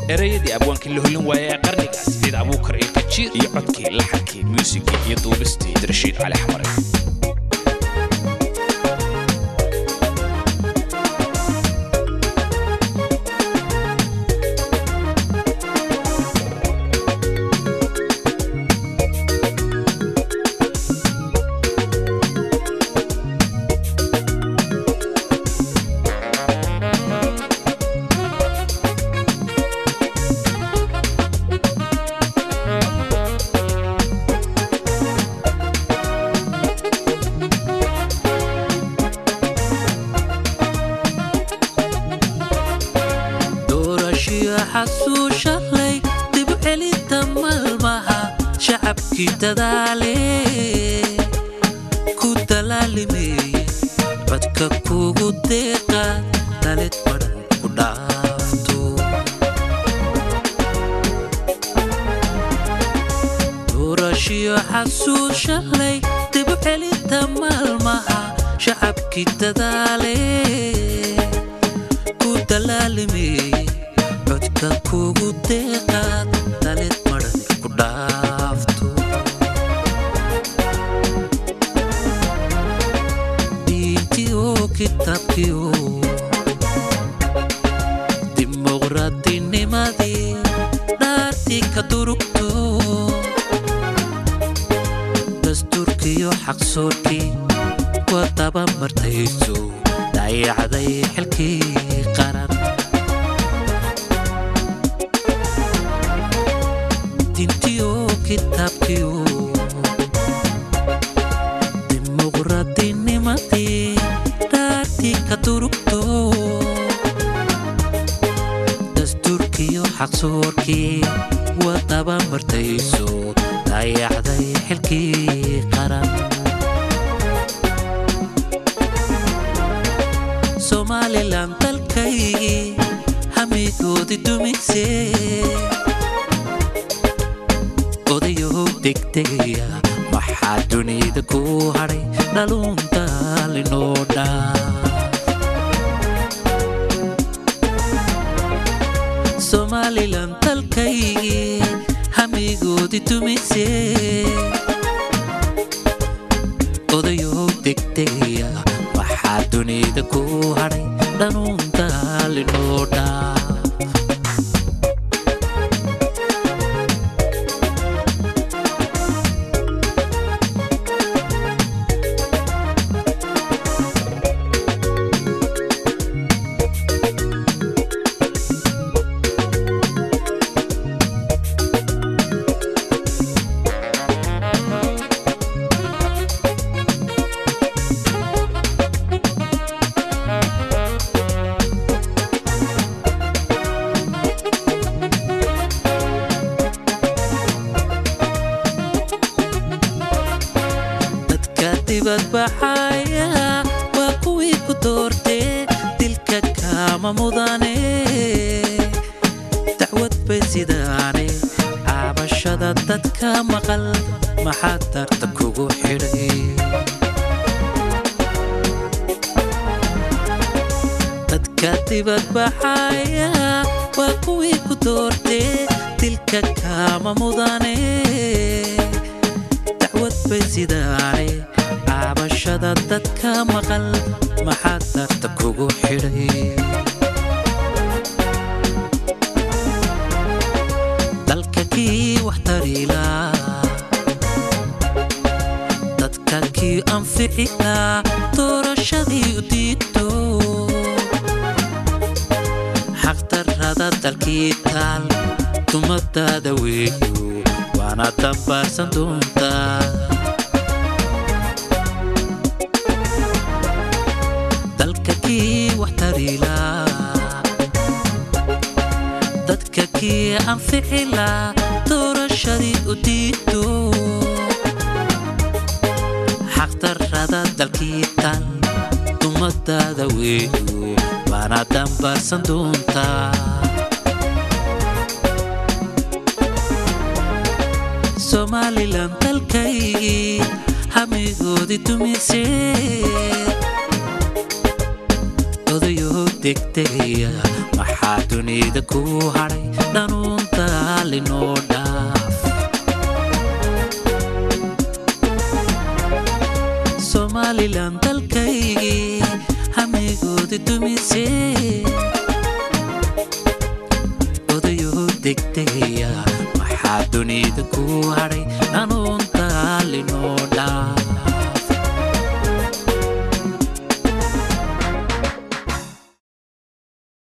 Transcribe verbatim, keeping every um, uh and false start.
erayadii abwaankii la hulin waayay qarnigaas sida abuukar iyo qajiir iyo codkii laxankii muusigii iyo duubistii Rashiid Cali Xamare حسوشة لي تبعلي تمالبها شعبكي تدالي كودلالي مي بدك كوغو ديقا تالت بدن كودافتو دورشي حسوشة لي تبعلي تمالبها شعبكي تدالي كودلالي مي بدك كوغو ديقا تالت بدن كودافتو كتابكيو ديمقراطي نمادي دارتي كدوركتو دستوركيو حق صوركي وطابا مرتيتو داي عدي حلكي قرار دينتيو كتابكيو ديمقراطي نمادي كتوركتو دستوركيو حق صوركي وطابا مرتيسو داي عدي حلكي قرار سومالي لان تلكي هميكو دي دوميسي وديو دكتيا محادوني دكو هاري نالون تالي نودا Somaliland talkay hamigoodi tumisay odayo degdegaya waxaa dunida ku haray dhanuunta linooda بحايا وكوي كدورتي تلك كاما مضاني تعود بسيداني عبشدة تتكا مقل ما حتى تكوغو حيري تتكاتبت بحايا وكوي كدورتي تلك كاما مضاني تعود بسيداني عبشدة dadka maqal maxaad darta kugu xidhay dalka kii wax tarila dadka kii anficila doorashadii u diidto xaq darrada dalkii taal dumadaada weeyo waana dambaarsan doontaa waxtarila dadka kii anficila doorashadii u diidto xaq darrada dalkii taal dumadaada weeyo waana dambaarsan doontaa Somaliland dalkay hamigoodi tumisay odayo degdegaya maxaa dunida ku hadhay dhanuunta linoo dhaaf Somaliland dalkaygii hamigoodi dumisay odayo degdegaya maxaa dunida ku hadhay